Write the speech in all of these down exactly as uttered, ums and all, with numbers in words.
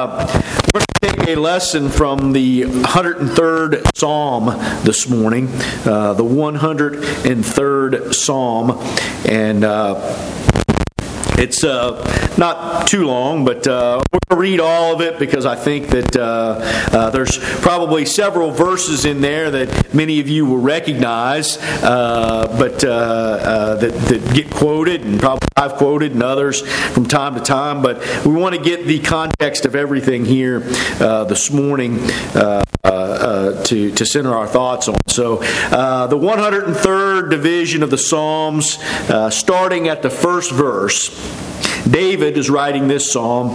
uh, we're going to take a lesson from the one hundred third Psalm this morning, uh, the one hundred third Psalm, and uh, it's uh, not too long, but uh, we're going to read all of it because I think that uh, uh, there's probably several verses in there that many of you will recognize, uh, but uh, uh, that, that get quoted, and probably I've quoted, and others from time to time. But we want to get the context of everything here uh, this morning uh, uh, uh, to to center our thoughts on. So, uh, the one hundred third division of the Psalms, uh, starting at the first verse. David is writing this psalm.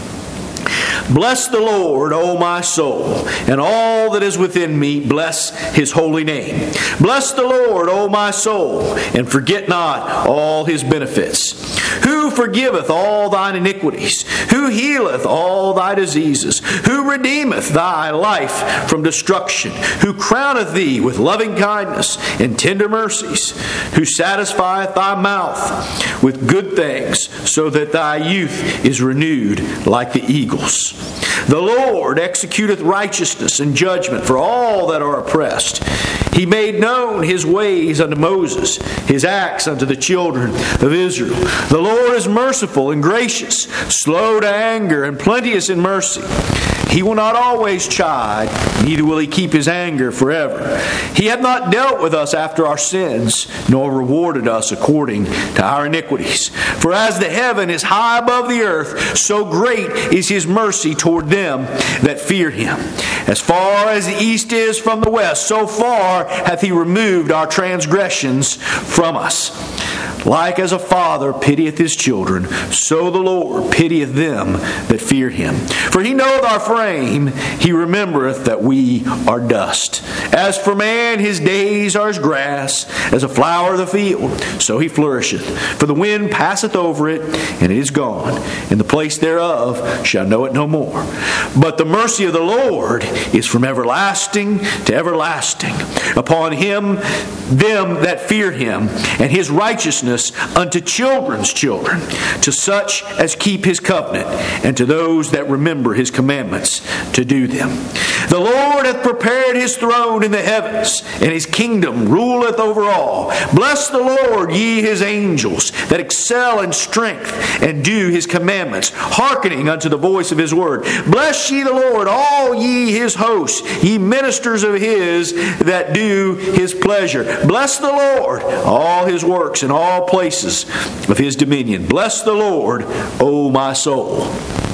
Bless the Lord, O my soul, and all that is within me, bless His holy name. Bless the Lord, O my soul, and forget not all His benefits. Who forgiveth all thine iniquities? Who healeth all thy diseases? Who redeemeth thy life from destruction? Who crowneth thee with loving kindness and tender mercies? Who satisfieth thy mouth with good things, so that thy youth is renewed like the eagles? The Lord executeth righteousness and judgment for all that are oppressed. He made known His ways unto Moses, His acts unto the children of Israel. The Lord is merciful and gracious, slow to anger, and plenteous in mercy. He will not always chide, neither will He keep His anger forever. He hath not dealt with us after our sins, nor rewarded us according to our iniquities. For as the heaven is high above the earth, so great is His mercy toward them that fear Him. As far as the east is from the west, so far hath He removed our transgressions from us. Like as a father pitieth his children, so the Lord pitieth them that fear Him. For He knoweth our frame, He remembereth that we are dust. As for man, his days are as grass, as a flower of the field, so he flourisheth. For the wind passeth over it, and it is gone, and the place thereof shall know it no more. But the mercy of the Lord is from everlasting to everlasting upon him, them that fear Him, and His righteousness unto children's children, to such as keep His covenant, and to those that remember His commandments to do them. The Lord hath prepared His throne in the heavens, and His kingdom ruleth over all. Bless the Lord, ye His angels, that excel in strength, and do His commandments, hearkening unto the voice of His word. Bless ye the Lord, all ye His hosts, ye ministers of His that do His pleasure. Bless the Lord, all His works, and all places of His dominion. Bless the Lord, O my soul.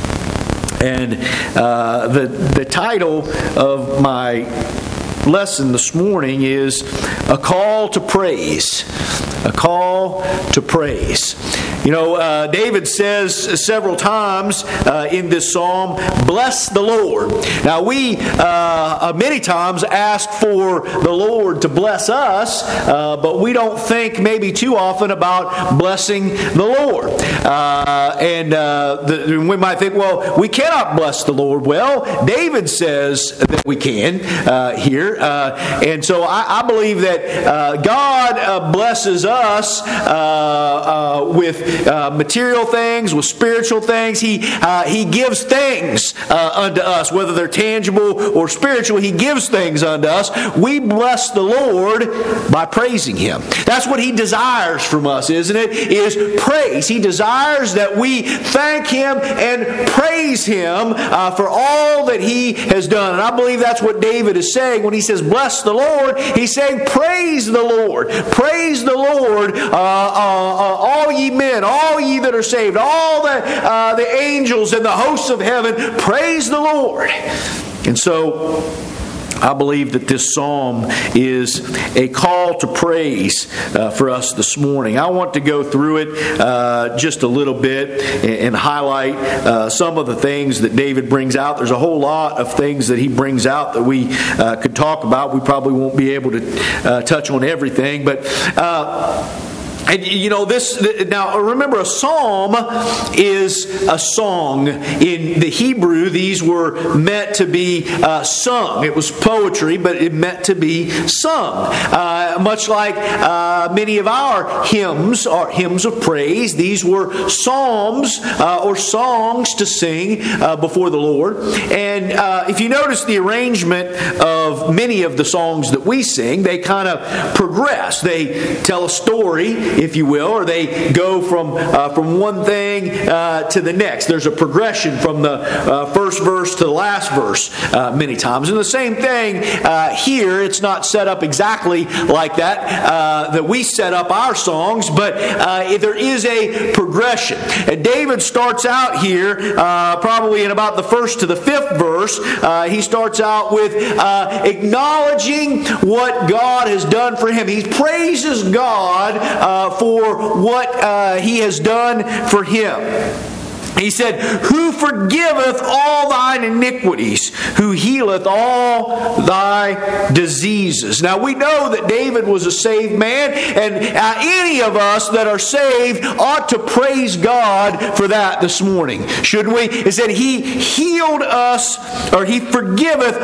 And uh, the the title of my lesson this morning is A Call to Praise. A Call to Praise. You know, uh, David says several times uh, in this psalm, bless the Lord. Now, we uh, many times ask for the Lord to bless us, uh, but we don't think maybe too often about blessing the Lord. Uh, and uh, the, we might think, well, we cannot bless the Lord. Well, David says that we can uh, here. Uh, and so I, I believe that uh, God uh, blesses us uh, uh, with Uh, material things, with spiritual things. He uh, He gives things uh, unto us, whether they're tangible or spiritual. He gives things unto us. We bless the Lord by praising Him. That's what He desires from us, isn't it? Is praise. He desires that we thank Him and praise Him uh, for all that He has done. And I believe that's what David is saying when he says, bless the Lord. He's saying, praise the Lord. Praise the Lord, uh, uh, uh, all ye men, all ye that are saved, all the, uh, the angels and the hosts of heaven, praise the Lord. And so I believe that this psalm is a call to praise uh, for us this morning. I want to go through it uh, just a little bit and, and highlight uh, some of the things that David brings out. There's a whole lot of things that he brings out that we uh, could talk about. We probably won't be able to uh, touch on everything, but uh And you know this. Now remember, a psalm is a song. In the Hebrew, these were meant to be uh, sung. It was poetry, but it meant to be sung. Uh, much like uh, many of our hymns are hymns of praise. These were psalms uh, or songs to sing uh, before the Lord. And uh, if you notice the arrangement of many of the songs that we sing, they kind of progress. They tell a story, if you will, or they go from uh, from one thing uh, to the next. There's a progression from the uh, first verse to the last verse uh, many times. And the same thing uh, here, it's not set up exactly like that, uh, that we set up our songs, but uh, there is a progression. And David starts out here, uh, probably in about the first to the fifth verse, uh, he starts out with uh, acknowledging what God has done for him. He praises God uh, for what uh, He has done for him. He said, "Who forgiveth all thine iniquities, who healeth all thy diseases." Now we know that David was a saved man, and uh, any of us that are saved ought to praise God for that this morning, shouldn't we? It said He healed us, or He forgiveth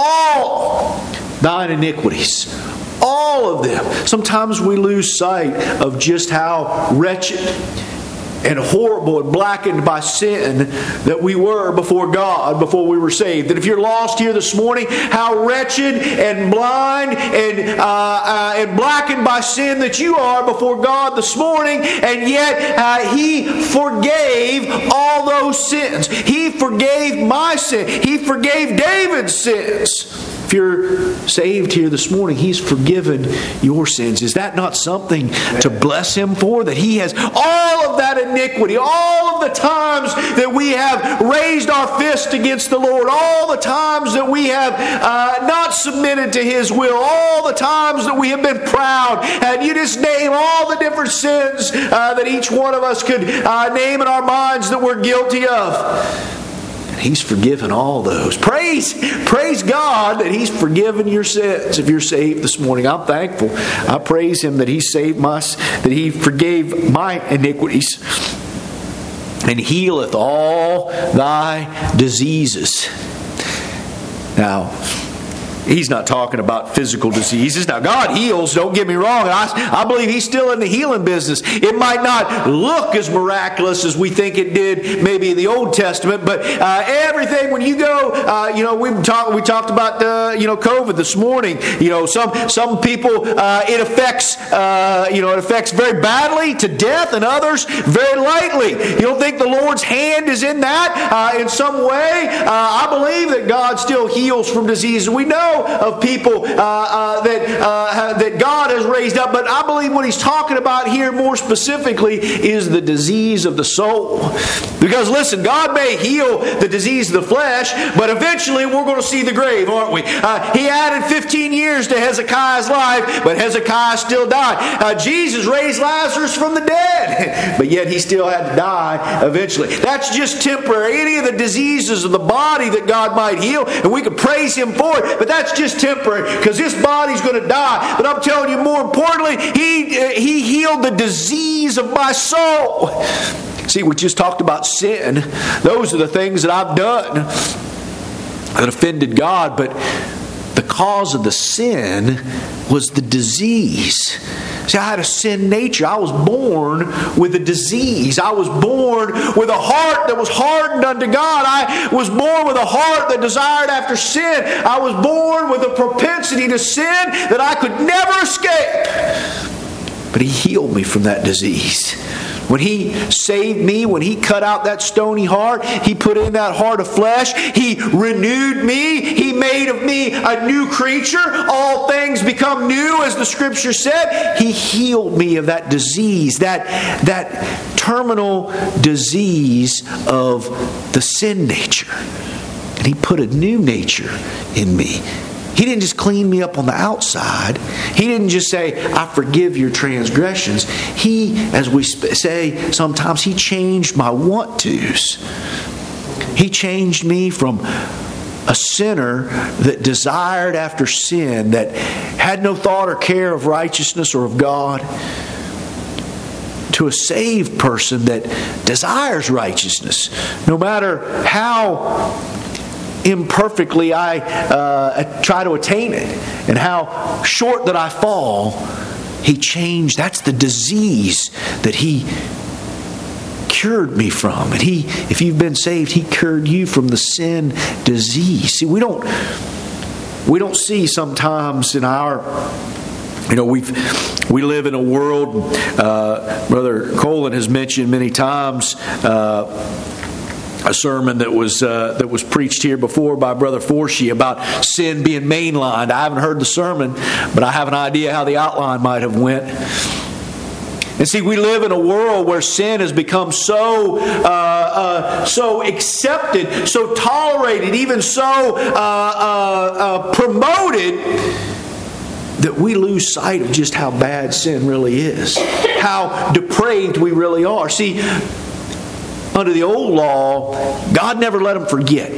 all thine iniquities. All of them. Sometimes we lose sight of just how wretched and horrible and blackened by sin that we were before God, before we were saved. That if you're lost here this morning, how wretched and blind and uh, uh, and blackened by sin that you are before God this morning, and yet uh, He forgave all those sins. He forgave my sin. He forgave David's sins. If you're saved here this morning, He's forgiven your sins. Is that not something to bless Him for? That He has all of that iniquity, all of the times that we have raised our fist against the Lord, all the times that we have uh, not submitted to His will, all the times that we have been proud. And you just name all the different sins uh, that each one of us could uh, name in our minds that we're guilty of. He's forgiven all those. Praise, praise God that He's forgiven your sins. If you're saved this morning, I'm thankful. I praise Him that He saved my, that He forgave my iniquities, and healeth all thy diseases. Now, He's not talking about physical diseases. Now, God heals, don't get me wrong. I, I believe He's still in the healing business. It might not look as miraculous as we think it did maybe in the Old Testament, but uh, everything, when you go, uh, you know, we talked we talked about, uh, you know, COVID this morning. You know, some some people, uh, it affects, uh, you know, it affects very badly to death, and others very lightly. You don't think the Lord's hand is in that uh, in some way? Uh, I believe that God still heals from disease. We know of people uh, uh, that uh, that God has raised up, but I believe what He's talking about here more specifically is the disease of the soul. Because listen, God may heal the disease of the flesh, but eventually we're going to see the grave, aren't we? Uh, he added fifteen years to Hezekiah's life, but Hezekiah still died. Uh, Jesus raised Lazarus from the dead, but yet he still had to die eventually. That's just temporary. Any of the diseases of the body that God might heal, and we could praise Him for it, but that's just temporary, because this body's going to die. But I'm telling you, more importantly, He, uh, he healed the disease of my soul. See, we just talked about sin. Those are the things that I've done that offended God, but the cause of the sin was the disease. See, I had a sin nature. I was born with a disease. I was born with a heart that was hardened unto God. I was born with a heart that desired after sin. I was born with a propensity to sin that I could never escape. But He healed me from that disease. When He saved me, when He cut out that stony heart, He put in that heart of flesh. He renewed me. He made of me a new creature. All things become new, as the Scripture said. He healed me of that disease, that, that terminal disease of the sin nature. And He put a new nature in me. He didn't just clean me up on the outside. He didn't just say, I forgive your transgressions. He, as we say sometimes, He changed my want-tos. He changed me from a sinner that desired after sin, that had no thought or care of righteousness or of God, to a saved person that desires righteousness. No matter how imperfectly I uh, try to attain it and how short that I fall, He changed. That's the disease that He cured me from. And He, if you've been saved, He cured you from the sin disease. See, we don't we don't see sometimes in our, you know, we've we live in a world. Uh, Brother Colin has mentioned many times uh, a sermon that was uh, that was preached here before by Brother Forshee about sin being mainlined. I haven't heard the sermon, but I have an idea how the outline might have went. And see, we live in a world where sin has become so uh, uh, so accepted, so tolerated, even so uh, uh, uh, promoted, that we lose sight of just how bad sin really is, how depraved we really are. See, under the old law, God never let them forget.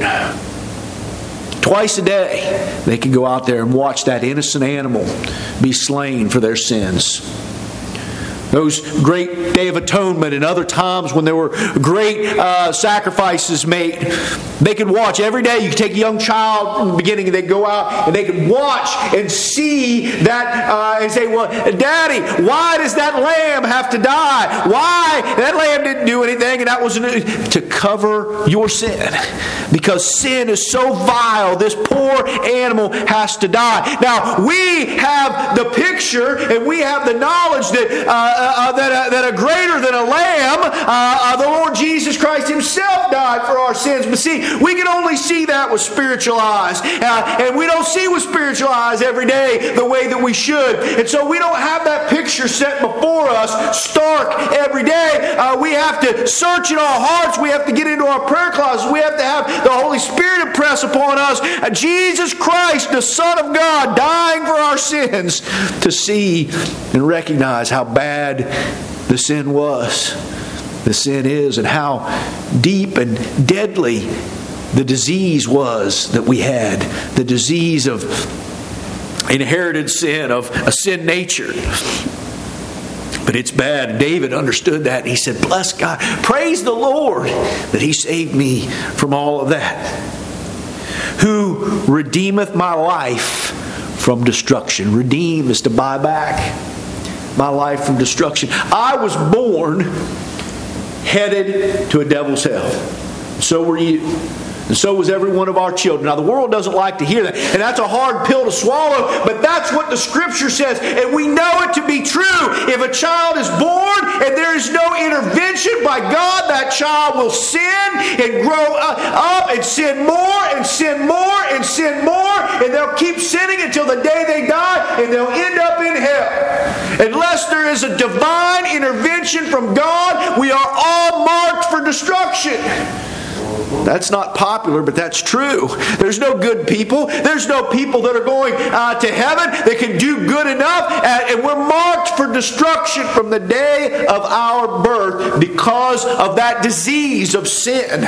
Twice a day, they could go out there and watch that innocent animal be slain for their sins. Those great Day of Atonement and other times when there were great uh, sacrifices made, they could watch every day. You could take a young child in the beginning and they'd go out and they could watch and see that uh, and say, well, Daddy, why does that lamb have to die? Why? That lamb didn't do anything, and that was to cover your sin. Because sin is so vile, this poor animal has to die. Now, we have the picture and we have the knowledge that uh, Uh, that, uh, that a greater than a lamb, uh, uh, the Lord Jesus Christ Himself died for our sins. But see, we can only see that with spiritual eyes. Uh, and we don't see with spiritual eyes every day the way that we should. And so we don't have that picture set before us stark every day. Uh, we have to search in our hearts. We have to get into our prayer closets. We have to have the Holy Spirit impress upon us uh, Jesus Christ, the Son of God, dying for our sins, to see and recognize how bad the sin was, the sin is, and how deep and deadly the disease was that we had, the disease of inherited sin, of a sin nature. But it's bad. David understood that, and he said, bless God, praise the Lord that He saved me from all of that. Who redeemeth my life from destruction. Redeem is to buy back my life from destruction. I was born headed to a devil's hell. So were you. And so was every one of our children. Now, the world doesn't like to hear that. And that's a hard pill to swallow. But that's what the Scripture says. And we know it to be true. If a child is born and there is no intervention by God, that child will sin and grow up and sin more and sin more and sin more. And they'll keep sinning until the day they die. And they'll end up in hell. Unless there is a divine intervention from God, we are all marked for destruction. That's not popular, but that's true. There's no good people. There's no people that are going uh, to heaven that can do good enough. And we're marked for destruction from the day of our birth because of that disease of sin.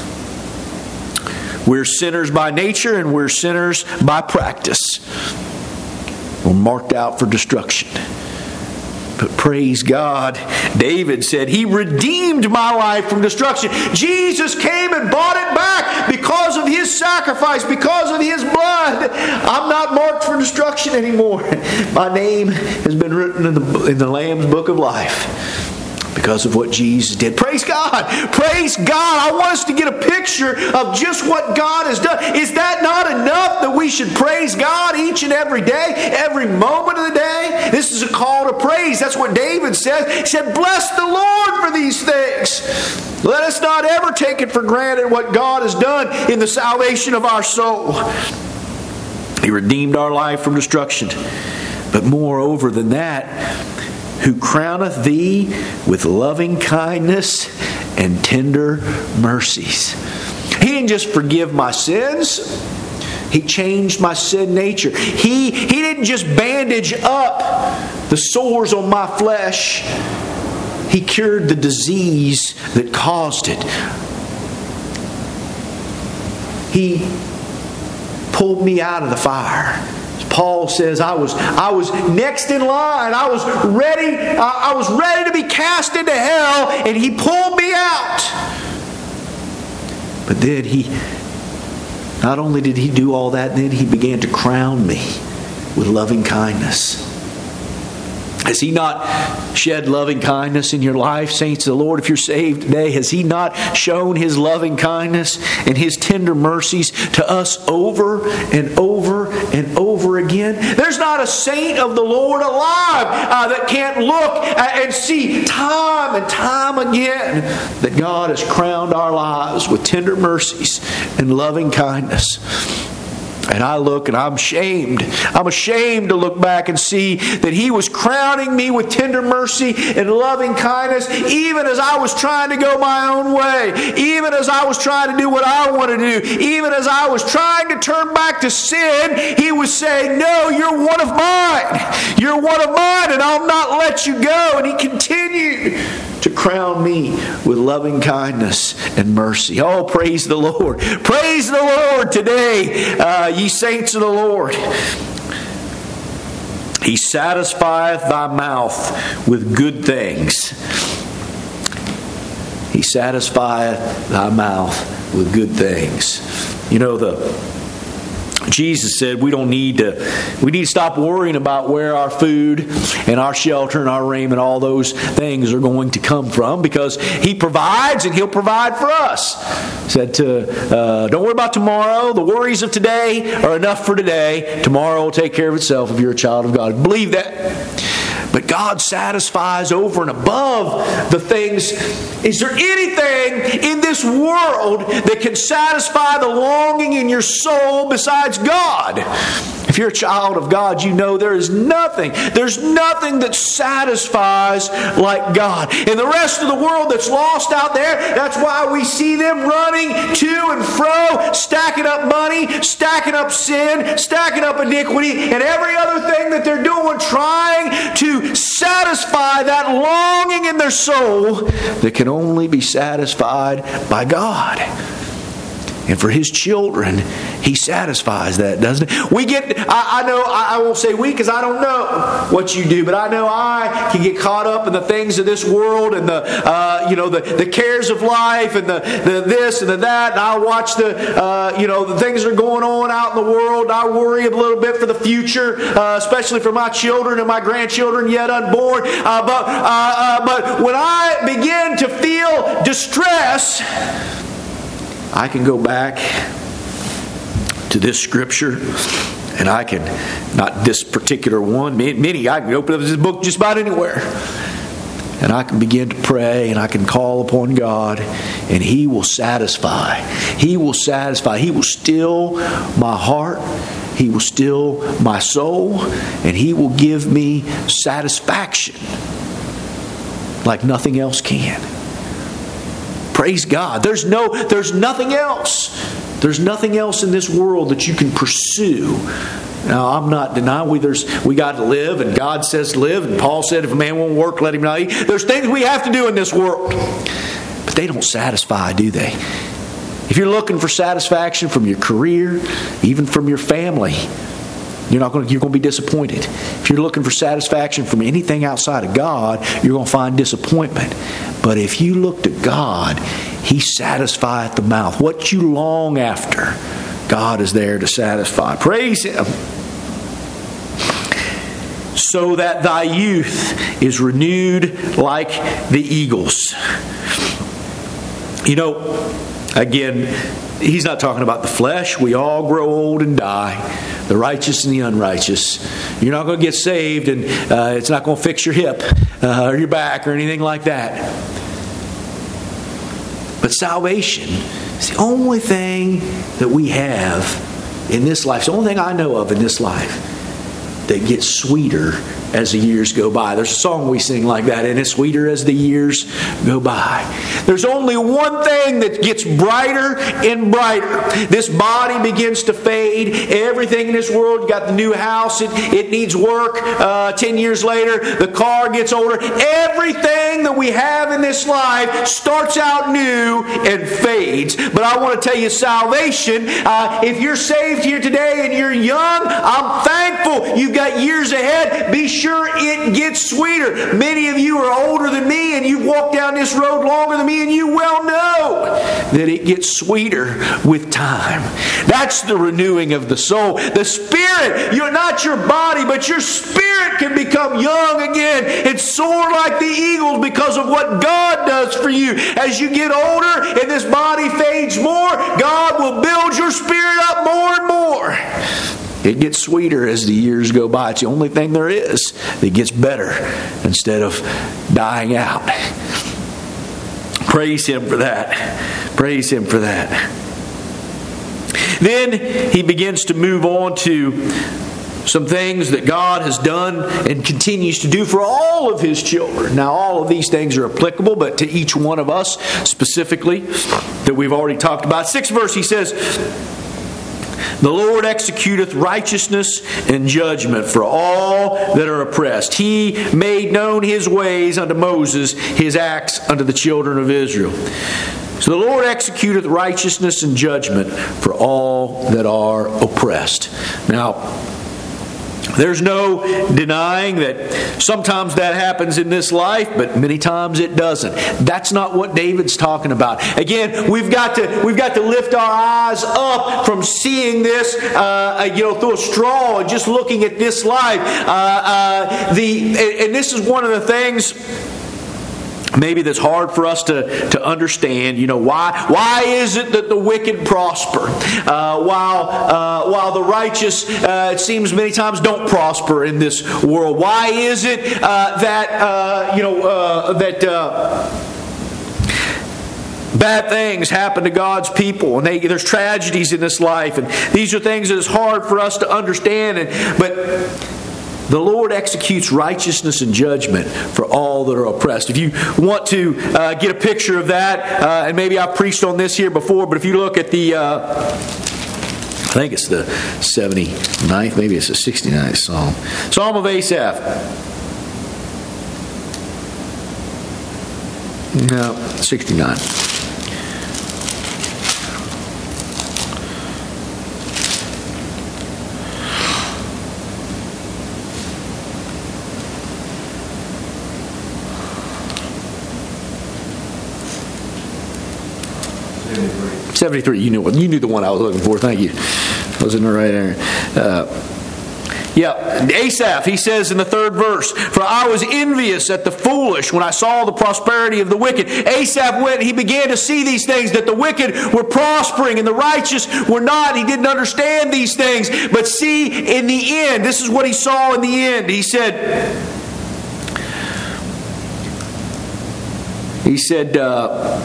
We're sinners by nature and we're sinners by practice. We're marked out for destruction. But praise God, David said, He redeemed my life from destruction. Jesus came and bought it back because of His sacrifice, because of His blood. I'm not marked for destruction anymore. My name has been written in the, in the Lamb's Book of Life because of what Jesus did. Praise God. Praise God. I want us to get a picture of just what God has done. Is that not enough that we should praise God each and every day, every moment of the day? This is a call to praise. That's what David said. He said, bless the Lord for these things. Let us not ever take it for granted what God has done in the salvation of our soul. He redeemed our life from destruction. But moreover than that, who crowneth thee with loving kindness and tender mercies. He didn't just forgive my sins. He changed my sin nature. He, he didn't just bandage up the sores on my flesh. He cured the disease that caused it. He pulled me out of the fire. Paul says, I was, I was next in line. I was ready, I, I was ready to be cast into hell, and He pulled me out. But then He, not only did He do all that, then He began to crown me with loving kindness. Has He not shed loving kindness in your life, saints of the Lord? If you're saved today, has He not shown His loving kindness and His tender mercies to us over and over and over again? There's not a saint of the Lord alive uh, that can't look and see time and time again that God has crowned our lives with tender mercies and loving kindness. And I look and I'm ashamed. I'm ashamed to look back and see that He was crowning me with tender mercy and loving kindness, even as I was trying to go my own way, even as I was trying to do what I wanted to do, even as I was trying to turn back to sin. He was saying, no, you're one of mine. You're one of mine, and I'll not let you go. And He continued to crown me with loving kindness and mercy. Oh, praise the Lord. Praise the Lord today, uh, ye saints of the Lord. He satisfieth thy mouth with good things. He satisfieth thy mouth with good things. You know, the Jesus said we don't need to, we need to stop worrying about where our food and our shelter and our raiment, all those things are going to come from, because He provides and He'll provide for us. He said to, uh, don't worry about tomorrow. The worries of today are enough for today. Tomorrow will take care of itself if you're a child of God. Believe that. But God satisfies over and above the things. Is there anything in this world that can satisfy the longing in your soul besides God? If you're a child of God, you know there is nothing. There's nothing that satisfies like God. And the rest of the world that's lost out there, that's why we see them running to and fro, stacking up money, stacking up sin, stacking up iniquity, and every other thing that they're doing, trying to satisfy that longing in their soul that can only be satisfied by God. And for His children, He satisfies that, doesn't it? We get, I, I know, I, I won't say we because I don't know what you do, but I know I can get caught up in the things of this world and the, uh, you know, the, the cares of life and the, the this and the that. And I watch the, uh, you know, the things that are going on out in the world. I worry a little bit for the future, uh, especially for my children and my grandchildren yet unborn. Uh, but, uh, uh, but when I begin to feel distress, I can go back to this scripture, and I can, not this particular one, many, I can open up this book just about anywhere, and I can begin to pray, and I can call upon God, and He will satisfy. He will satisfy. He will still my heart. He will still my soul, and He will give me satisfaction like nothing else can. Praise God. There's no, there's nothing else. There's nothing else in this world that you can pursue. Now, I'm not denying we there's we got to live, and God says live, and Paul said if a man won't work, let him not eat. There's things we have to do in this world, but they don't satisfy, do they? If you're looking for satisfaction from your career, even from your family, You're not going to, you're going to be disappointed. If you're looking for satisfaction from anything outside of God, you're going to find disappointment. But if you look to God, He satisfieth the mouth. What you long after, God is there to satisfy. Praise Him. So that thy youth is renewed like the eagles. You know, again, He's not talking about the flesh. We all grow old and die. The righteous and the unrighteous. You're not going to get saved, and uh, it's not going to fix your hip uh, or your back or anything like that. But salvation is the only thing that we have in this life. It's the only thing I know of in this life that gets sweeter as the years go by. There's a song we sing like that, and it's sweeter as the years go by. There's only one thing that gets brighter and brighter. This body begins to fade. Everything in this world, you got the new house, it, it needs work. Uh, ten years later, the car gets older. Everything that we have in this life starts out new and fades. But I want to tell you, salvation, uh, if you're saved here today and you're young, I'm thankful you've got years ahead. Be sure it gets sweeter. Many of you are older than me, and you've walked down this road longer than me, and you well know that it gets sweeter with time. That's the renewing of the soul. The spirit, you're not your body, but your spirit can become young again and soar like the eagles because of what God does for you. As you get older and this body fades more, God will build your spirit up more and more. It gets sweeter as the years go by. It's the only thing there is that gets better instead of dying out. Praise Him for that. Praise Him for that. Then he begins to move on to some things that God has done and continues to do for all of His children. Now, all of these things are applicable, but to each one of us specifically that we've already talked about. Sixth verse, he says, "The Lord executeth righteousness and judgment for all that are oppressed. He made known His ways unto Moses, His acts unto the children of Israel." So the Lord executeth righteousness and judgment for all that are oppressed. Now, there's no denying that sometimes that happens in this life, but many times it doesn't. That's not what David's talking about. Again, we've got to we've got to lift our eyes up from seeing this, uh, you know, through a straw and just looking at this life. Uh, uh, the and this is one of the things maybe that's hard for us to, to understand. You know, why why is it that the wicked prosper uh, while uh, while the righteous, uh, it seems many times, don't prosper in this world? Why is it uh, that uh, you know uh, that uh, bad things happen to God's people, and they, there's tragedies in this life, and these are things that is hard for us to understand. And but the Lord executes righteousness and judgment for all that are oppressed. If you want to uh, get a picture of that, uh, and maybe I've preached on this here before, but if you look at the, uh, I think it's the seventy-ninth, maybe it's the sixty-ninth Psalm. Psalm of Asaph. No, sixty-nine. seventy-three. You knew you knew the one I was looking for. Thank you. I was in the right area. Uh, yeah, Asaph, he says in the third verse, "For I was envious at the foolish when I saw the prosperity of the wicked." Asaph went, he began to see these things, that the wicked were prospering and the righteous were not. He didn't understand these things. But see, in the end, this is what he saw in the end. He said, he said, uh,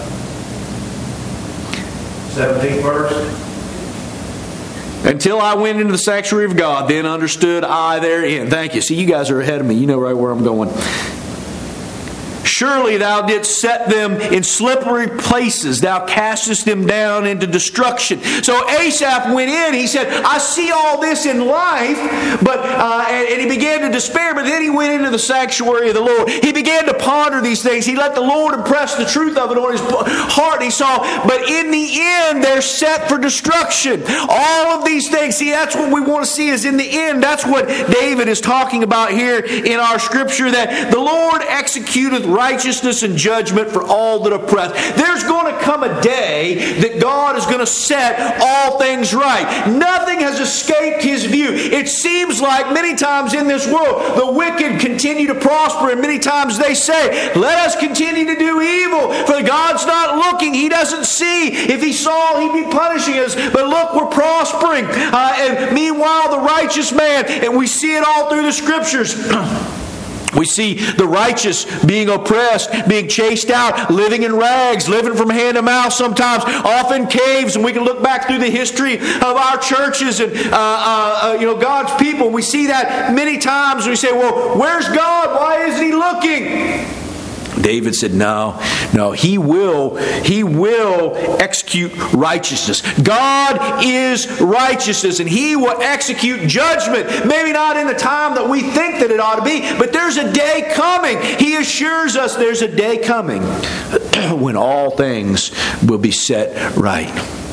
seventeenth verse. "Until I went into the sanctuary of God, then understood I therein." Thank you. See, you guys are ahead of me. You know right where I'm going. "Surely thou didst set them in slippery places. Thou castest them down into destruction." So Asaph went in. He said, I see all this in life. but uh, and, and he began to despair. But then he went into the sanctuary of the Lord. He began to ponder these things. He let the Lord impress the truth of it on his heart. He saw, but in the end, they're set for destruction. All of these things. See, that's what we want to see is in the end. That's what David is talking about here in our scripture, that the Lord executeth righteousness and judgment for all that oppress. There's going to come a day that God is going to set all things right. Nothing has escaped His view. It seems like many times in this world, the wicked continue to prosper, and many times they say, let us continue to do evil, for God's not looking. He doesn't see. If He saw, He'd be punishing us. But look, we're prospering. Uh, and meanwhile, the righteous man, and we see it all through the Scriptures, We see the righteous being oppressed, being chased out, living in rags, living from hand to mouth sometimes, off in caves. And we can look back through the history of our churches and uh, uh, uh, you know God's people. And we see that many times. We say, well, where's God? Why isn't He looking? David said, no, no, he will, he will execute righteousness. God is righteousness, and He will execute judgment. Maybe not in the time that we think that it ought to be, but there's a day coming. He assures us there's a day coming when all things will be set right.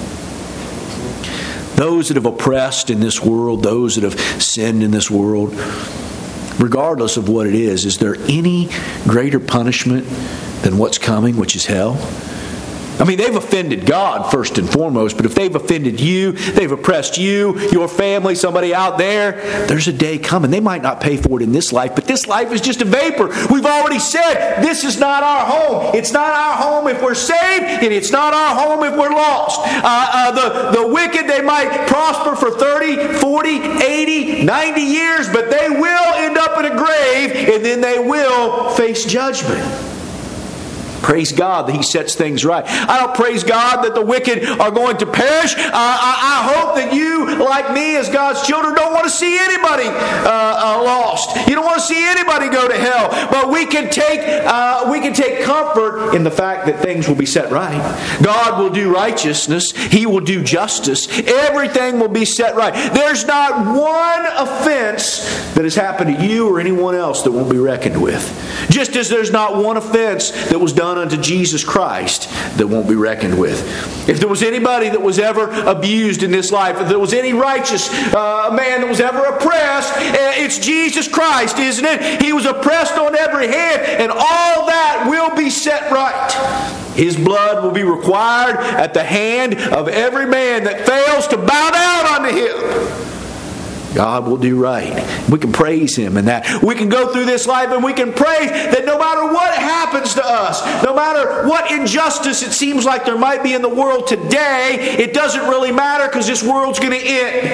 Those that have oppressed in this world, those that have sinned in this world, regardless of what it is, is there any greater punishment than what's coming, which is hell? I mean, they've offended God first and foremost, but if they've offended you, they've oppressed you, your family, somebody out there, there's a day coming. They might not pay for it in this life, but this life is just a vapor. We've already said this is not our home. It's not our home if we're saved, and it's not our home if we're lost. Uh, uh, the, the wicked, they might prosper for thirty, forty, eighty, ninety years, but they will end up in a grave, and then they will face judgment. Praise God that He sets things right. I don't praise God that the wicked are going to perish. Uh, I, I hope that you, like me, as God's children, don't want to see anybody uh, uh, lost. You don't want to see anybody go to hell. But we can take uh, we can take comfort in the fact that things will be set right. God will do righteousness. He will do justice. Everything will be set right. There's not one offense that has happened to you or anyone else that won't be reckoned with. Just as there's not one offense that was done unto Jesus Christ that won't be reckoned with. If there was anybody that was ever abused in this life, if there was any righteous uh, man that was ever oppressed, it's Jesus Christ, isn't it? He was oppressed on every hand, and all that will be set right. His blood will be required at the hand of every man that fails to bow down unto Him. God will do right. We can praise Him in that. We can go through this life and we can praise that no matter what happens to us, no matter what injustice it seems like there might be in the world today, it doesn't really matter because this world's going to end.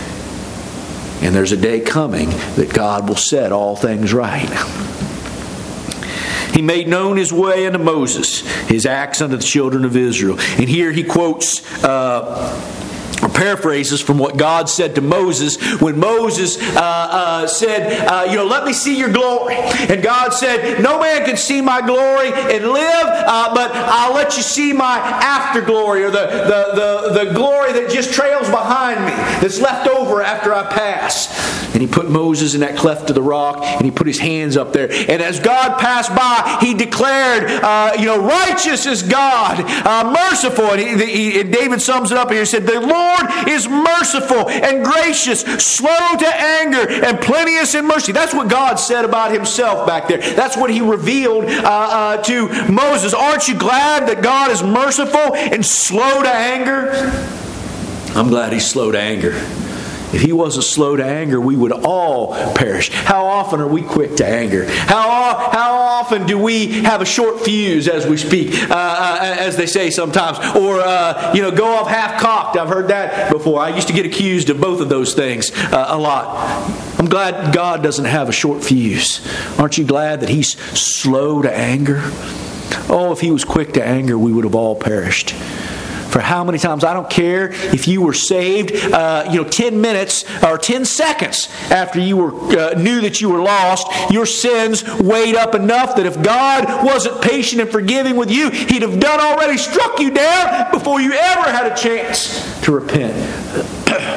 And there's a day coming that God will set all things right. He made known His way unto Moses, His acts unto the children of Israel. And here he quotes Uh, or paraphrases from what God said to Moses when Moses uh, uh, said, uh, you know, let me see your glory. And God said, no man can see my glory and live, uh, but I'll let you see my afterglory, or the, the, the, the glory that just trails behind me, that's left over after I pass. And He put Moses in that cleft of the rock, and He put His hands up there. And as God passed by, He declared, uh, you know, righteous is God, uh, merciful. And, he, he, and David sums it up here. He said, the Lord is merciful and gracious, slow to anger, and plenteous in mercy. That's what God said about Himself back there. That's what He revealed uh, uh, to Moses. Aren't you glad that God is merciful and slow to anger? I'm glad He's slow to anger. If He wasn't slow to anger, we would all perish. How often are we quick to anger? How, how often do we have a short fuse, as we speak, uh, uh, as they say sometimes, or uh, you know, go off half-cocked? I've heard that before. I used to get accused of both of those things uh, a lot. I'm glad God doesn't have a short fuse. Aren't you glad that He's slow to anger? Oh, if He was quick to anger, we would have all perished. For how many times, I don't care if you were saved, uh, you know, ten minutes or ten seconds after you were uh, knew that you were lost, your sins weighed up enough that if God wasn't patient and forgiving with you, He'd have done already struck you down before you ever had a chance to repent.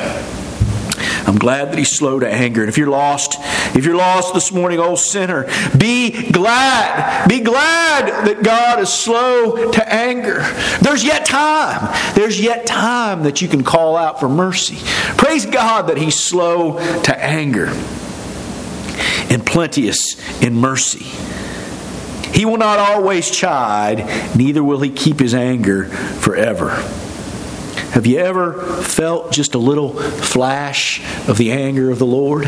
I'm glad that He's slow to anger. And if you're lost, if you're lost this morning, oh sinner, be glad. Be glad that God is slow to anger. There's yet time. There's yet time that you can call out for mercy. Praise God that He's slow to anger and plenteous in mercy. He will not always chide, neither will He keep His anger forever. Have you ever felt just a little flash of the anger of the Lord?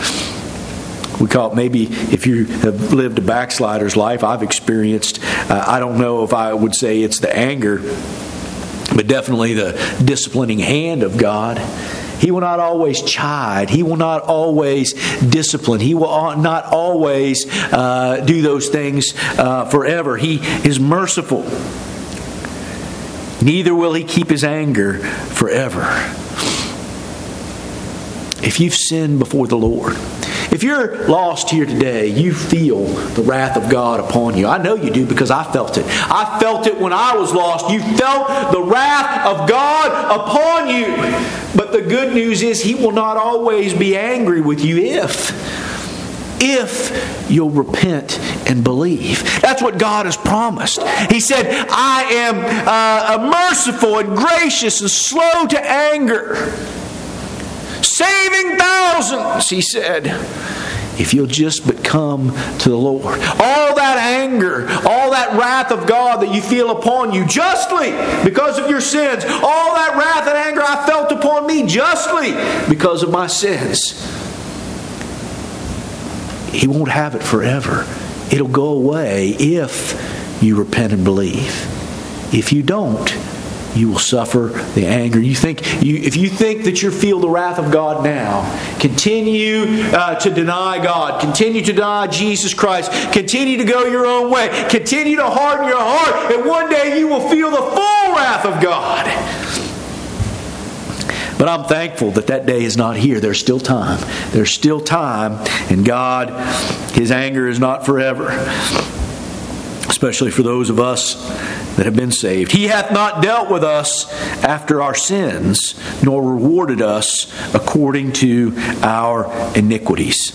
We call it, maybe if you have lived a backslider's life, I've experienced, uh, I don't know if I would say it's the anger, but definitely the disciplining hand of God. He will not always chide. He will not always discipline. He will not always uh, do those things uh, forever. He is merciful. Neither will He keep His anger forever. If you've sinned before the Lord, if you're lost here today, you feel the wrath of God upon you. I know you do because I felt it. I felt it when I was lost. You felt the wrath of God upon you. But the good news is He will not always be angry with you if, if you'll repent and believe. That's what God has promised. He said, I am uh, merciful and gracious and slow to anger, saving thousands, He said, if you'll just but come to the Lord. All that anger, all that wrath of God that you feel upon you justly because of your sins, all that wrath and anger I felt upon me justly because of my sins, He won't have it forever. It'll go away if you repent and believe. If you don't, you will suffer the anger. You think you, if you think that you feel the wrath of God now, continue uh, to deny God. Continue to deny Jesus Christ. Continue to go your own way. Continue to harden your heart. And one day you will feel the full wrath of God. But I'm thankful that that day is not here. There's still time. There's still time. And God, His anger is not forever. Especially for those of us that have been saved. He hath not dealt with us after our sins, nor rewarded us according to our iniquities.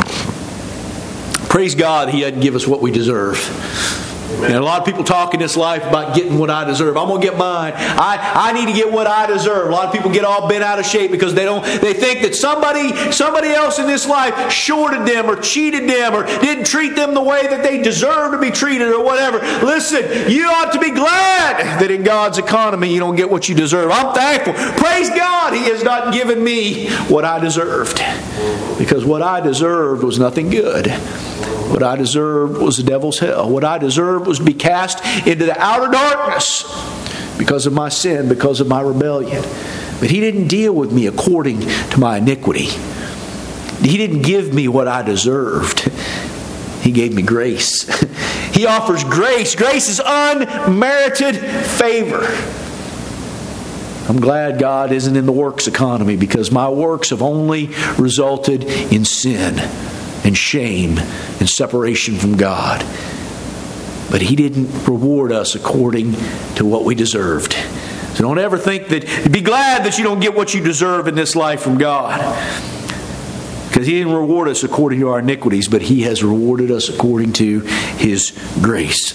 Praise God, He doesn't give us what we deserve. And a lot of people talk in this life about getting what I deserve. I'm going to get mine. I, I need to get what I deserve. A lot of people get all bent out of shape because they don't. They think that somebody somebody else in this life shorted them or cheated them or didn't treat them the way that they deserve to be treated or whatever. Listen, you ought to be glad that in God's economy you don't get what you deserve. I'm thankful. Praise God, He has not given me what I deserved. Because what I deserved was nothing good. What I deserved was the devil's hell. What I deserved was to be cast into the outer darkness because of my sin, because of my rebellion. But He didn't deal with me according to my iniquity. He didn't give me what I deserved. He gave me grace. He offers grace. Grace is unmerited favor. I'm glad God isn't in the works economy because my works have only resulted in sin and shame and separation from God. But He didn't reward us according to what we deserved. So don't ever think that, be glad that you don't get what you deserve in this life from God. Because He didn't reward us according to our iniquities, but He has rewarded us according to His grace.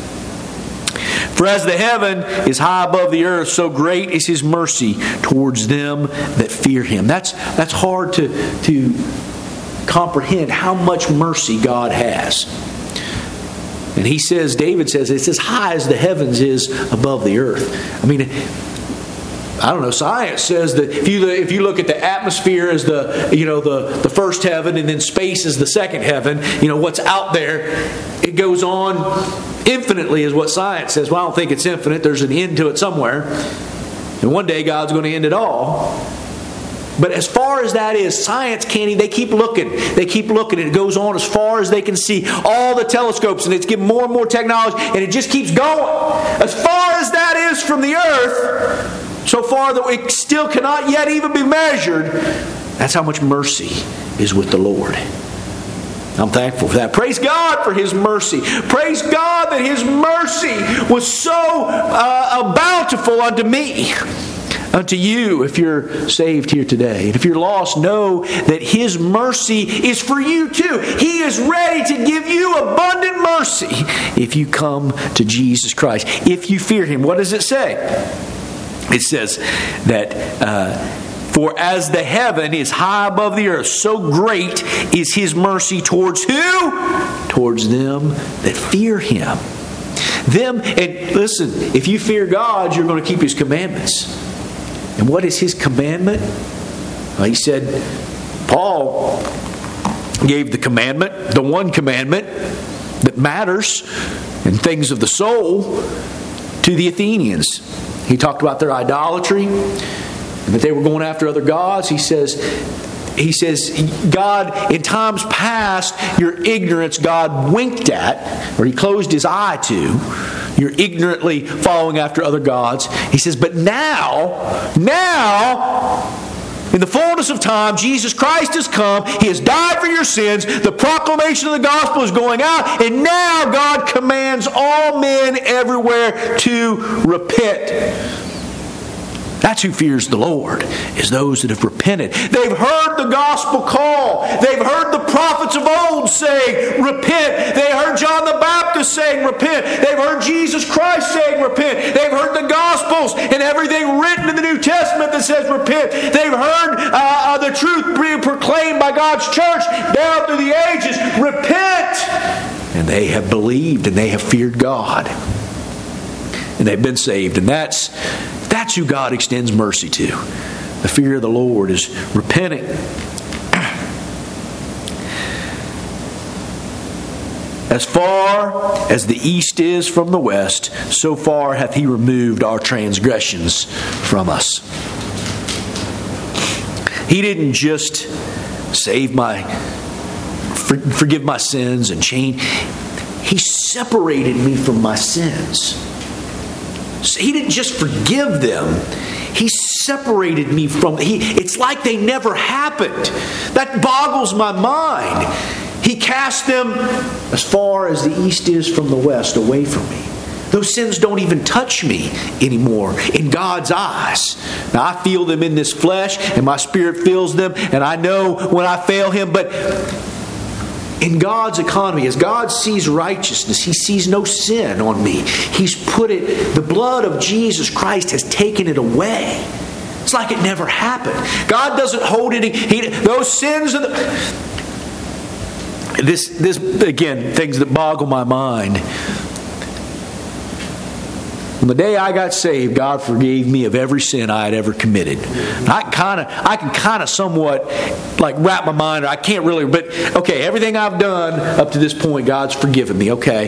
For as the heaven is high above the earth, so great is His mercy towards them that fear Him. That's, that's hard to... to comprehend how much mercy God has. And he says, David says, it's as high as the heavens is above the earth. I mean, I don't know, science says that if you if you look at the atmosphere as the, you know, the, the first heaven and then space as the second heaven, you know, what's out there, it goes on infinitely is what science says. Well, I don't think it's infinite. There's an end to it somewhere. And one day God's going to end it all. But as far as that is, science can't even, they keep looking. They keep looking. And it goes on as far as they can see. All the telescopes, and it's getting more and more technology, and it just keeps going. As far as that is from the earth, so far that it still cannot yet even be measured, that's how much mercy is with the Lord. I'm thankful for that. Praise God for His mercy. Praise God that His mercy was so uh, bountiful unto me. Unto you, if you're saved here today. And if you're lost, know that His mercy is for you too. He is ready to give you abundant mercy if you come to Jesus Christ. If you fear Him. What does it say? It says that uh, for as the heaven is high above the earth, so great is His mercy towards who? Towards them that fear Him. Them, and listen, if you fear God, you're going to keep His commandments. And what is His commandment? Well, he said, Paul gave the commandment, the one commandment that matters in things of the soul to the Athenians. He talked about their idolatry, that they were going after other gods. He says, He says, God, in times past, your ignorance God winked at, or He closed His eye to. You're ignorantly following after other gods. He says, but now, now, in the fullness of time, Jesus Christ has come. He has died for your sins. The proclamation of the gospel is going out. And now God commands all men everywhere to repent. That's who fears the Lord, is those that have repented. They've heard the gospel call. They've heard the prophets of old saying, repent. They heard John the Baptist saying, repent. They've heard Jesus Christ saying, repent. They've heard the Gospels and everything written in the New Testament that says, repent. They've heard uh, the truth being proclaimed by God's church down through the ages. Repent! And they have believed and they have feared God. And they've been saved. And that's That's who God extends mercy to. The fear of the Lord is repenting. As far as the east is from the west, so far hath He removed our transgressions from us. He didn't just save my, forgive my sins and change. He separated me from my sins. He didn't just forgive them. He separated me from them. It's like they never happened. That boggles my mind. He cast them as far as the east is from the west away from me. Those sins don't even touch me anymore in God's eyes. Now I feel them in this flesh and my spirit feels them and I know when I fail Him, but in God's economy, as God sees righteousness, He sees no sin on me. He's put it, the blood of Jesus Christ has taken it away. It's like it never happened. God doesn't hold it. He, those sins are the, this, this, again, things that boggle my mind. On the day I got saved, God forgave me of every sin I had ever committed. I kind of, I can kind of somewhat like wrap my mind. I can't really, but okay, everything I've done up to this point, God's forgiven me. Okay,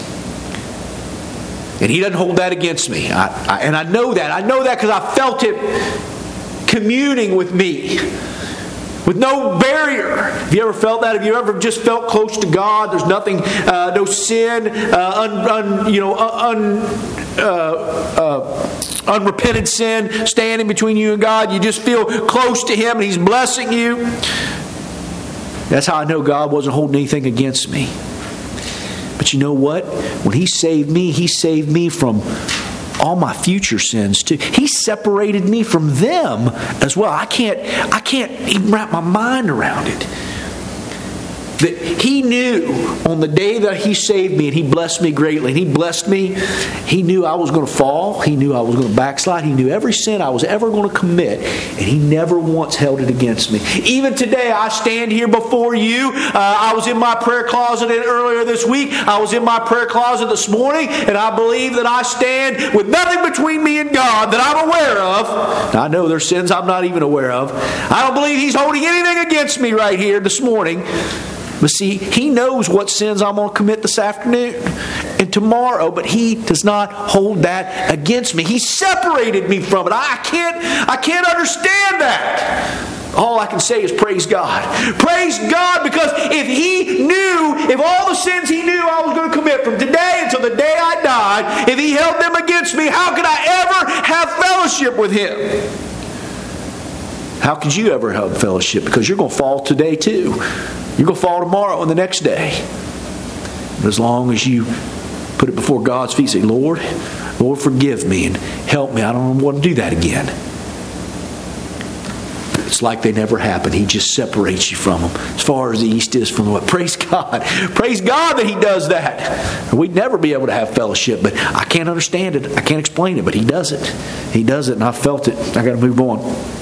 and He doesn't hold that against me. I, I, and I know that. I know that because I felt it communing with me. With no barrier. Have you ever felt that? Have you ever just felt close to God? There's nothing, uh, no sin, uh, un, un, you know, un, uh, uh, unrepented sin standing between you and God. You just feel close to Him and He's blessing you. That's how I know God wasn't holding anything against me. But you know what? When He saved me, He saved me from all my future sins too. He separated me from them as well. I can't, I can't even wrap my mind around it. That He knew on the day that He saved me and He blessed me greatly, and He blessed me, He knew I was going to fall. He knew I was going to backslide. He knew every sin I was ever going to commit, and He never once held it against me. Even today, I stand here before you. Uh, I was in my prayer closet earlier this week. I was in my prayer closet this morning, and I believe that I stand with nothing between me and God that I'm aware of. Now, I know there's sins I'm not even aware of. I don't believe He's holding anything against me right here this morning. But see, He knows what sins I'm going to commit this afternoon and tomorrow, but He does not hold that against me. He separated me from it. I can't, I can't understand that. All I can say is praise God. Praise God, because if He knew, if all the sins He knew I was going to commit from today until the day I died, if He held them against me, how could I ever have fellowship with Him? How could you ever have fellowship? Because you're going to fall today too. You're going to fall tomorrow and the next day. But as long as you put it before God's feet, say, Lord, Lord, forgive me and help me. I don't want to do that again. It's like they never happened. He just separates you from them as far as the east is from the west. Praise God. Praise God that He does that. We'd never be able to have fellowship, but I can't understand it. I can't explain it, but He does it. He does it, and I felt it. I got to move on.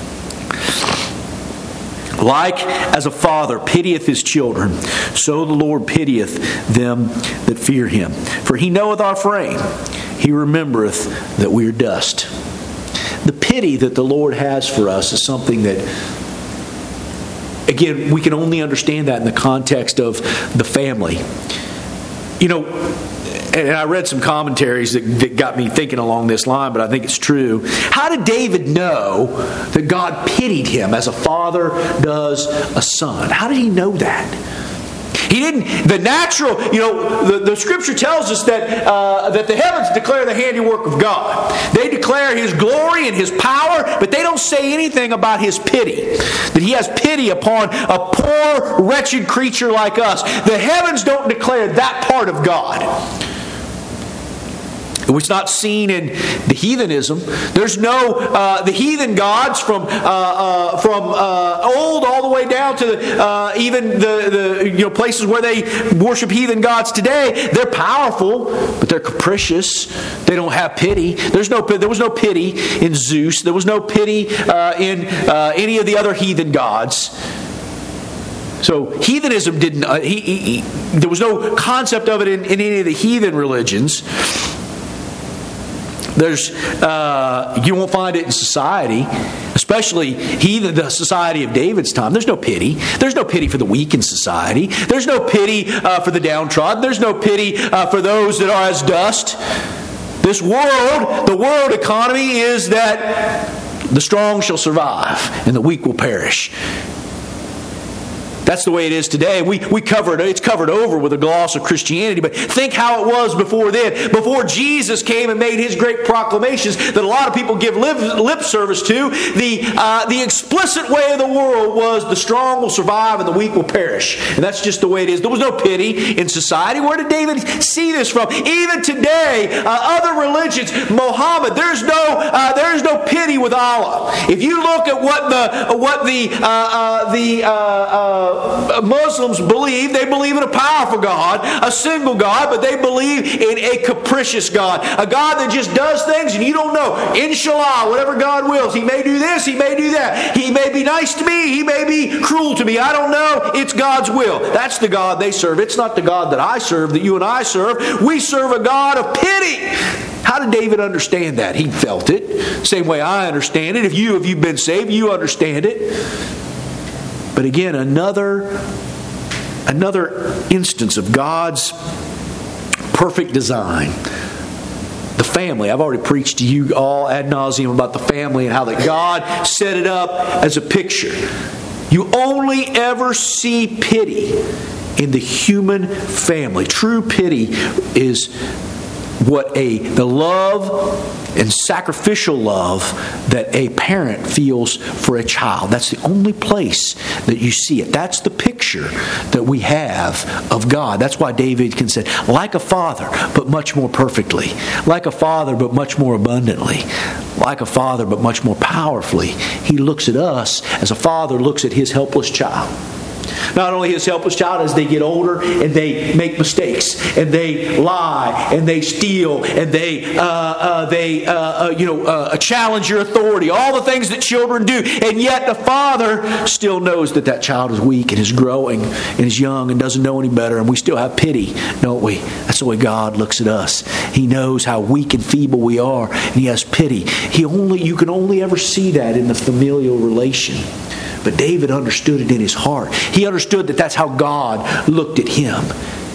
Like as a father pitieth his children, so the Lord pitieth them that fear Him. For He knoweth our frame. He remembereth that we are dust. The pity that the Lord has for us is something that, again, we can only understand that in the context of the family. You know, and I read some commentaries that, that got me thinking along this line, but I think it's true. How did David know that God pitied him as a father does a son? How did he know that? He didn't, the natural, you know, the, the Scripture tells us that uh, that the heavens declare the handiwork of God. They declare His glory and His power, but they don't say anything about His pity. That He has pity upon a poor, wretched creature like us. The heavens don't declare that part of God. It was not seen in the heathenism. There's no uh, the heathen gods from uh, uh, from uh, old all the way down to the, uh, even the, the you know places where they worship heathen gods today. They're powerful, but they're capricious. They don't have pity. There's no there was no pity in Zeus. There was no pity uh, in uh, any of the other heathen gods. So heathenism didn't. Uh, he, he, he, there was no concept of it in, in any of the heathen religions. There's, uh, you won't find it in society, especially heathen, the society of David's time. There's no pity. There's no pity for the weak in society. There's no pity uh, for the downtrodden. There's no pity uh, for those that are as dust. This world, the world economy is that the strong shall survive and the weak will perish. That's the way it is today. We we cover it. It's covered over with a gloss of Christianity. But think how it was before then. Before Jesus came and made His great proclamations that a lot of people give lip, lip service to, the uh, the explicit way of the world was the strong will survive and the weak will perish. And that's just the way it is. There was no pity in society. Where did David see this from? Even today, uh, other religions, Muhammad, there's no uh, there's no pity with Allah. If you look at what the what the uh, uh, the uh, uh, Muslims believe, they believe in a powerful God, a single God, but they believe in a capricious God, a God that just does things and you don't know. Inshallah, whatever God wills, He may do this, He may do that. He may be nice to me, He may be cruel to me. I don't know. It's God's will. That's the God they serve. It's not the God that I serve, that you and I serve. We serve a God of pity. How did David understand that? He felt it. Same way I understand it. If you if you've been saved, you understand it. But again, another, another instance of God's perfect design. The family. I've already preached to you all ad nauseum about the family and how that God set it up as a picture. You only ever see pity in the human family. True pity is what a the love and sacrificial love that a parent feels for a child. That's the only place that you see it. That's the picture that we have of God. That's why David can say, like a father, but much more perfectly. Like a father, but much more abundantly. Like a father, but much more powerfully. He looks at us as a father looks at his helpless child. Not only his helpless child, as they get older and they make mistakes and they lie and they steal and they uh, uh, they uh, uh, you know uh, challenge your authority, all the things that children do, and yet the father still knows that that child is weak and is growing and is young and doesn't know any better, and we still have pity, don't we? That's the way God looks at us. He knows how weak and feeble we are, and He has pity. He only you can only ever see that in the familial relation. But David understood it in his heart. He understood that that's how God looked at him.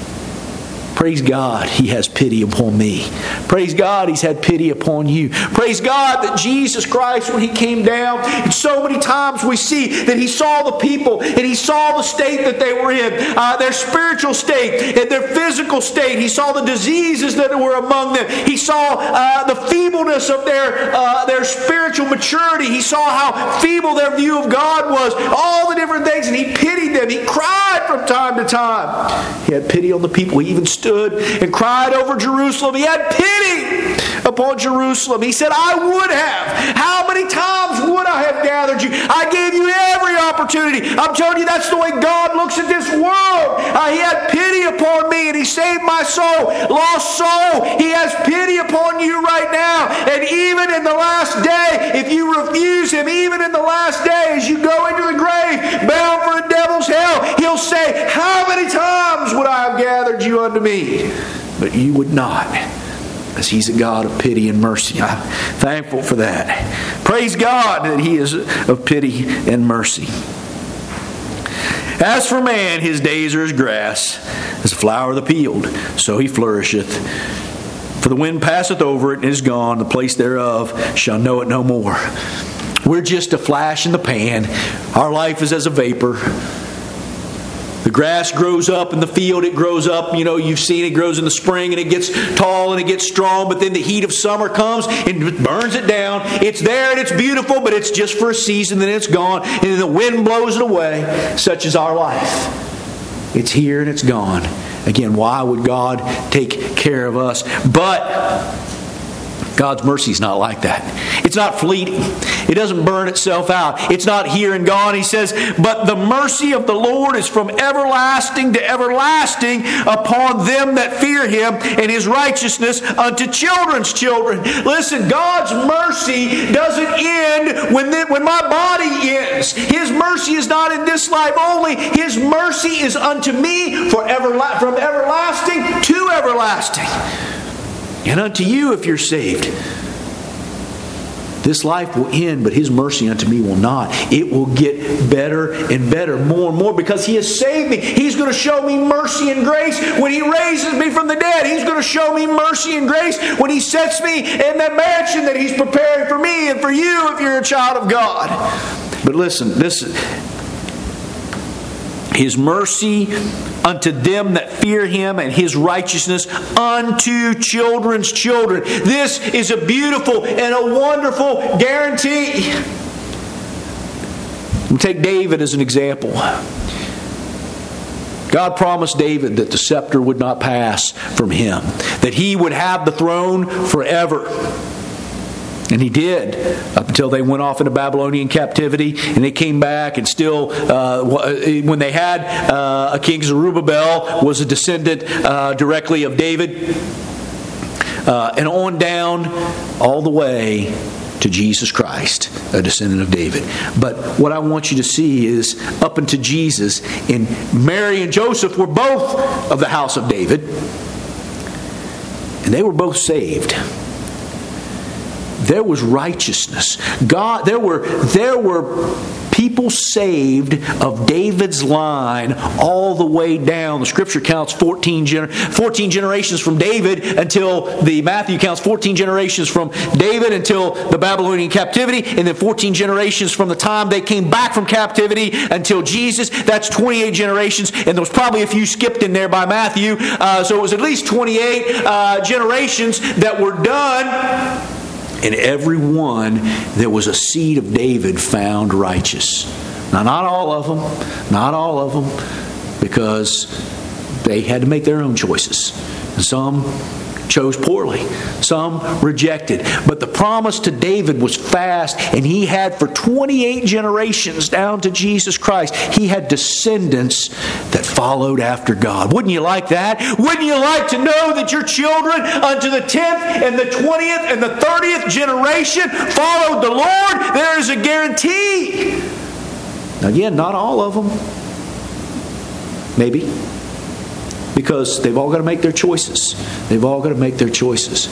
Praise God, He has pity upon me. Praise God, He's had pity upon you. Praise God that Jesus Christ, when He came down, and so many times we see that He saw the people and He saw the state that they were in, uh, their spiritual state and their physical state. He saw the diseases that were among them. He saw uh, the feebleness of their, uh, their spiritual maturity. He saw how feeble their view of God was. All the different things, and He pitied them. He cried from time to time. He had pity on the people. He even stood and cried over Jerusalem. He had pity upon Jerusalem. He said, I would have. How many times would I have gathered you? I gave you every opportunity. I'm telling you, that's the way God looks at this world. Uh, he had pity upon me and He saved my soul. Lost soul. He has pity upon you right now. And even in the last day, if you refuse Him, even in the last day, as you go into the grave, bound for a devil's hell, He'll say, how many times would I have gathered you unto me? But you would not, as He's a God of pity and mercy. I'm thankful for that. Praise God that He is of pity and mercy. As for man, his days are as grass, as the flower of the field, so he flourisheth. For the wind passeth over it and is gone, the place thereof shall know it no more. We're just a flash in the pan. Our life is as a vapor. The grass grows up in the field, it grows up, you know, you've seen it grows in the spring and it gets tall and it gets strong, but then the heat of summer comes and burns it down. It's there and it's beautiful, but it's just for a season, then it's gone, and then the wind blows it away. Such is our life. It's here and it's gone. Again, why would God take care of us? But God's mercy is not like that. It's not fleeting. It doesn't burn itself out. It's not here and gone. He says, but the mercy of the Lord is from everlasting to everlasting upon them that fear Him, and His righteousness unto children's children. Listen, God's mercy doesn't end when, the, when my body ends. His mercy is not in this life only. His mercy is unto me for everla- from everlasting to everlasting. And unto you if you're saved. This life will end, but His mercy unto me will not. It will get better and better, more and more, because He has saved me. He's going to show me mercy and grace when He raises me from the dead. He's going to show me mercy and grace when He sets me in that mansion that He's preparing for me and for you if you're a child of God. But listen, this His mercy unto them that fear Him, and His righteousness unto children's children. This is a beautiful and a wonderful guarantee. We'll take David as an example. God promised David that the scepter would not pass from him, that he would have the throne forever. And he did, up until they went off into Babylonian captivity, and they came back, and still, uh, when they had uh, a king, Zerubbabel was a descendant uh, directly of David, uh, and on down all the way to Jesus Christ, a descendant of David. But what I want you to see is up unto Jesus, and Mary and Joseph were both of the house of David, and they were both saved. There was righteousness. God, there were there were people saved of David's line all the way down. The Scripture counts fourteen, gener- fourteen generations from David until the Matthew counts fourteen generations from David until the Babylonian captivity, and then fourteen generations from the time they came back from captivity until Jesus. That's twenty-eight generations, and there was probably a few skipped in there by Matthew. Uh, so it was at least twenty-eight uh, generations that were done. And every one, there was a seed of David found righteous. Now, not all of them, not all of them, because they had to make their own choices. And some chose poorly. Some rejected. But the promise to David was fast, and he had for twenty-eight generations down to Jesus Christ, he had descendants that followed after God. Wouldn't you like that? Wouldn't you like to know that your children unto the tenth and the twentieth and the thirtieth generation followed the Lord? There is a guarantee. Now again, not all of them. Maybe. Because they've all got to make their choices. They've all got to make their choices.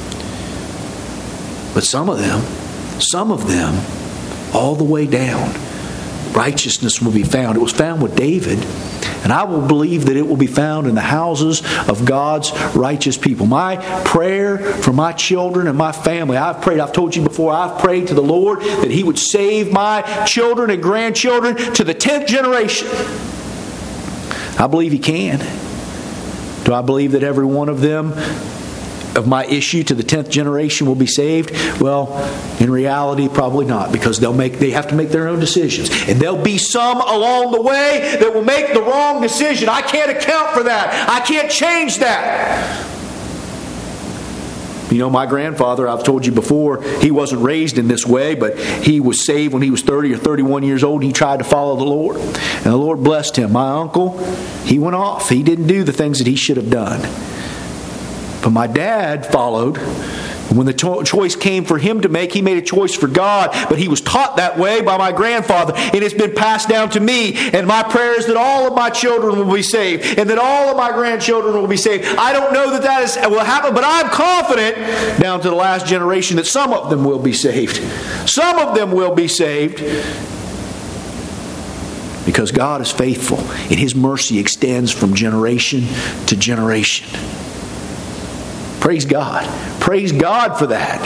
But some of them, some of them, all the way down, righteousness will be found. It was found with David. And I will believe that it will be found in the houses of God's righteous people. My prayer for my children and my family, I've prayed, I've told you before, I've prayed to the Lord that He would save my children and grandchildren to the tenth generation. I believe He can. Do I believe that every one of them, of my issue to the tenth generation, will be saved? Well, in reality, probably not, because they'll make they have to make their own decisions. And there'll be some along the way that will make the wrong decision. I can't account for that. I can't change that. You know, my grandfather, I've told you before, he wasn't raised in this way, but he was saved when he was thirty or thirty-one years old. He tried to follow the Lord, and the Lord blessed him. My uncle, he went off. He didn't do the things that he should have done. But my dad followed. When the to- choice came for him to make, he made a choice for God. But he was taught that way by my grandfather. And it's been passed down to me. And my prayer is that all of my children will be saved. And that all of my grandchildren will be saved. I don't know that that is, will happen. But I'm confident down to the last generation that some of them will be saved. Some of them will be saved. Because God is faithful, and His mercy extends from generation to generation. Praise God. Praise God for that.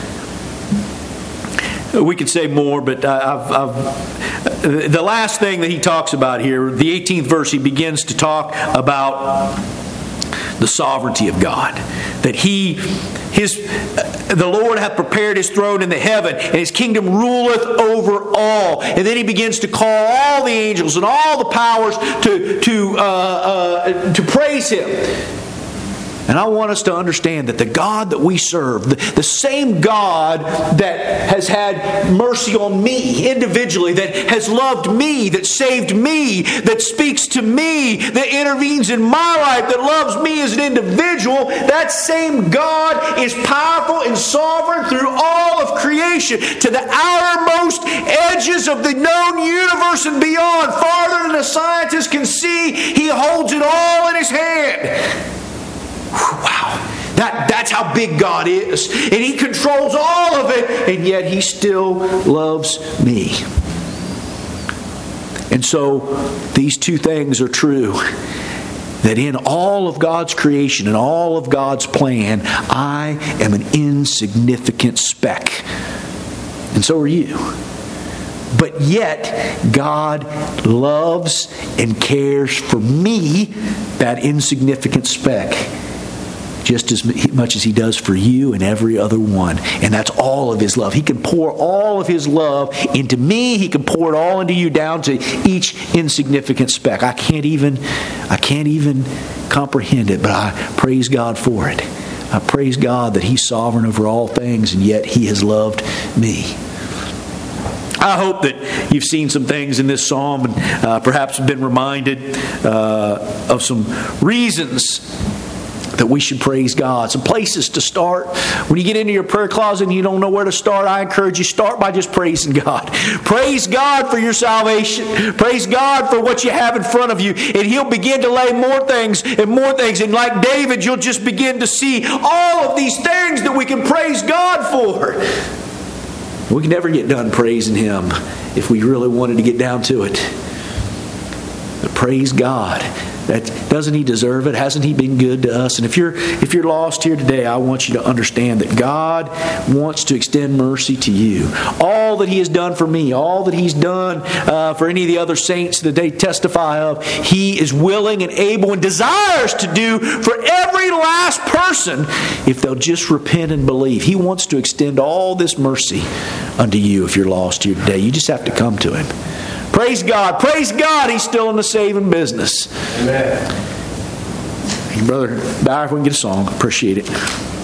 We could say more, but I've, I've, the last thing that he talks about here, the eighteenth verse, he begins to talk about the sovereignty of God. That He, His, the Lord hath prepared His throne in the heaven, and His kingdom ruleth over all. And then he begins to call all the angels and all the powers to to uh, uh, to praise Him. And I want us to understand that the God that we serve, the, the same God that has had mercy on me individually, that has loved me, that saved me, that speaks to me, that intervenes in my life, that loves me as an individual, that same God is powerful and sovereign through all of creation, to the outermost edges of the known universe and beyond, farther than a scientist can see. He holds it all in His hand. Wow, that, that's how big God is. And He controls all of it, and yet He still loves me. And so these two things are true. That in all of God's creation and all of God's plan, I am an insignificant speck. And so are you. But yet, God loves and cares for me, that insignificant speck, just as much as He does for you and every other one. And that's all of His love. He can pour all of His love into me. He can pour it all into you, down to each insignificant speck. I can't even, I can't even comprehend it, but I praise God for it. I praise God that He's sovereign over all things, and yet He has loved me. I hope that you've seen some things in this psalm and uh, perhaps have been reminded uh, of some reasons that we should praise God. Some places to start. When you get into your prayer closet and you don't know where to start, I encourage you, start by just praising God. Praise God for your salvation. Praise God for what you have in front of you. And He'll begin to lay more things and more things. And like David, you'll just begin to see all of these things that we can praise God for. We can never get done praising Him if we really wanted to get down to it. But praise God. That, doesn't He deserve it? Hasn't He been good to us? And if you're if you're lost here today, I want you to understand that God wants to extend mercy to you. All that He has done for me, all that He's done uh, for any of the other saints that they testify of, He is willing and able and desires to do for every last person if they'll just repent and believe. He wants to extend all this mercy unto you if you're lost here today. You just have to come to Him. Praise God. Praise God. He's still in the saving business. Amen. Brother Dyer, if we can get a song, appreciate it.